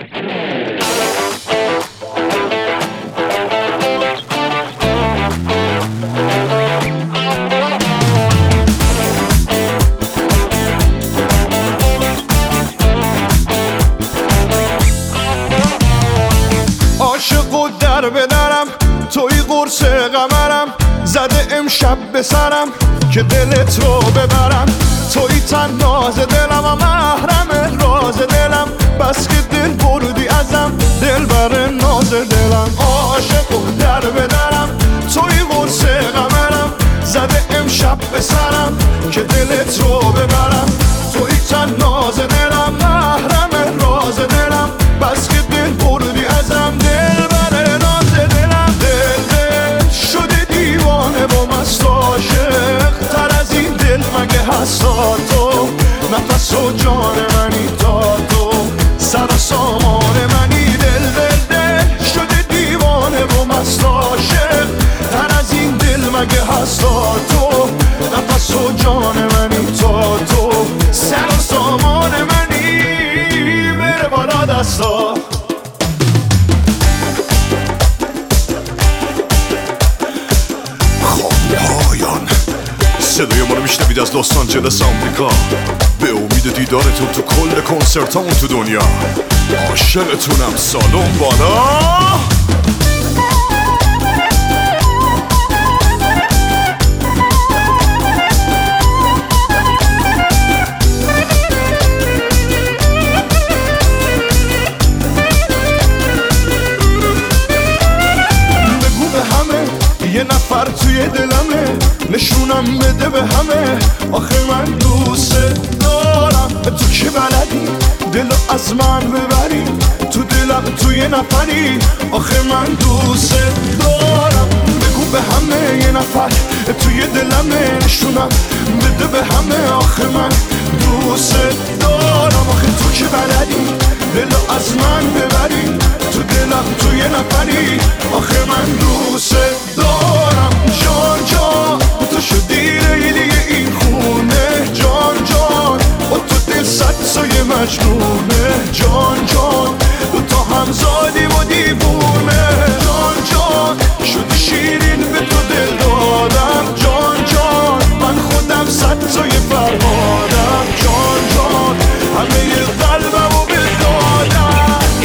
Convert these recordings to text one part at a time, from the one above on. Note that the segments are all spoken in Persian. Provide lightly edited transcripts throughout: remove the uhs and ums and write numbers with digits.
عاشق و در بدرم توی قرص قمرم زده امشب به سرم که دلت رو ببرم توی تناز دلم و محرم راز دلم بس که دل بردی ازم دل بر ناز دلم عاشق و در بدرم توی قرص قمرم زده امشب به سرم که دلت رو ببرم توی تناز دلم محرم راز دلم بس که دل بردی ازم دل بر ناز دلم دل شده دیوانه با مست عاشق تر از این دل مگه هستا تو نفس و جان منی تا تو سر و سامان منی دل شده دیوانه با مست عاشق تر از این دل مگه هستا تو نفس و جان منی تا تو سر و سامان منی بره بالا دستا صدای ما رو میشنوید از لس آنجلس آمریکا به امید دیدارتون تو کل کنسرتامون تو دنیا عاشقتونم سالن بالا بگو به همه یه نفر توی دلمه نشونم بده به همه آخه من دوست دارم تو که بلدی دلو از من ببری تو دلم توی نفری آخه من دوست دارم بگو به همه یه نفر توی دلمه نشونم بده به همه آخه من دوست دارم آخه تو که بلدی دلو از من ببری تو دلم توی نفری آخه من دوست دارم جان جان تو شدی ریلی این خونه جان جان و تو دل صد سایه مجنونه جان جان تو همزادی و دیوونه جان جان شدی شیرین به تو دل دادم جان جان من خودم صد سایه فرهادم جان جان همه قلبم و بدادم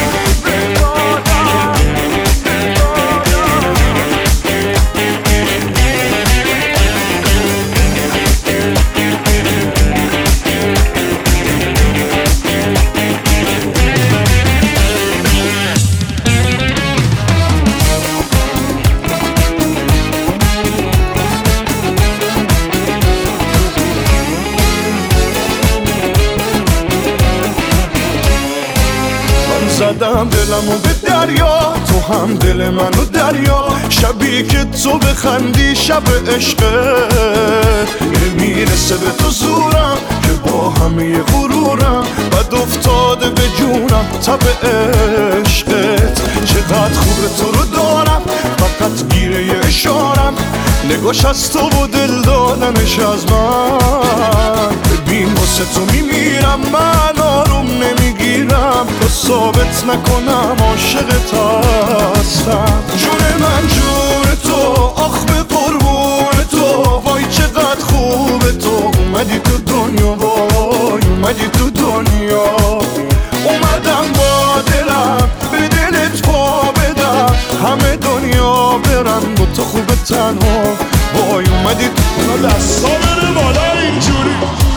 زدم دلمو به دریا تو هم دل منو دریا شبی که تو بخندی شب عشقت میرسه به تو زورم که با همه غرورم بد افتاده به جونم تب عشقت چقدر خوبه تو رو دارم فقط گیره یه اشارم نگاش از تو و دل دادنش از من ببین واسه تو میمیرم من آروم نمیگیرم تو ثابت نکنم عاشقت هستم جون من جون تو آخ به قربون تو وای چقدر خوبه تو اومدی تو دنیا وای اومدی تو دنیا اومدم با دلم به دلت پا بدم همه دنیا برن با تو خوبه تنها وای اومدی تو دستا بره بالا اینجوری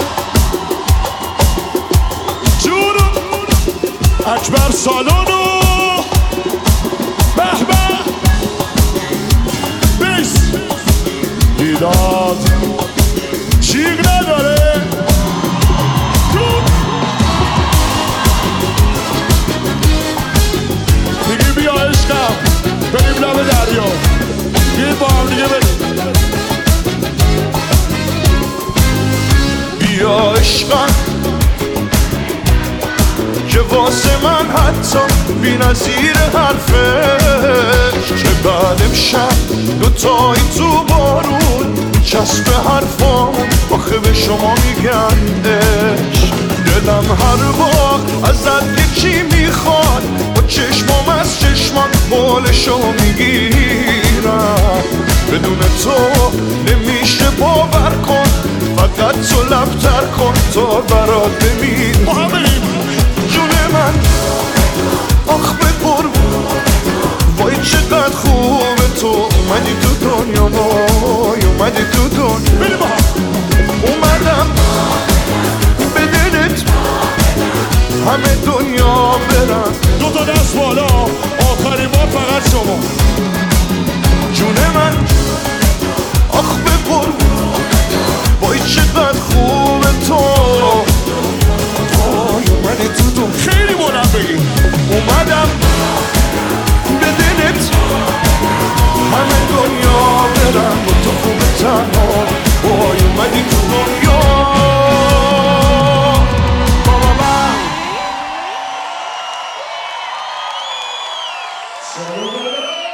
جونو اکبر سالونو به به بیس دیداد جیغ نداره دیگه بیا عشقم بریم لب دریا بیا با هم دیگه بریم بیا عشقم که واسه من حتی بی نظیر حرفش که بعد امشب دوتایی تو بارون چسب حرفام آخه به شما میگندش دلم هر بار ازت یکی میخواد قولشو میگیرم بدون تو نمیشه باور کن فقط تو لبتر کن تا برات بمیرم جون من آخ به قربون وای چقدر خوبه تو اومدی تو دنیا وای اومدی تو دنیا اومدم به دلت همه دنیا برن دو تا دست بالا آخرین بار فقط شما جون من آخ به قربون وای چقدر خوبه تو وای اومدی تو دنیا خیلی بلند بگی اومدم به دلت همه دنیا برم با تو خوبه تنها وای اومدی تو دنیا بابا